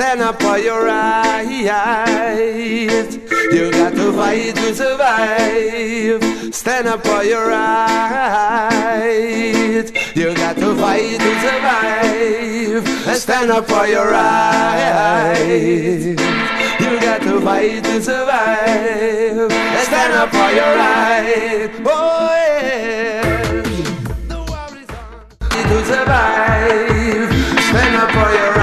stand up for your right. You got to fight to survive. Stand up for your right. You got to fight to survive. Stand up for your right. You got to fight to survive. Stand up for your right. Oh yeah. The war is on. To survive. Stand up for your right.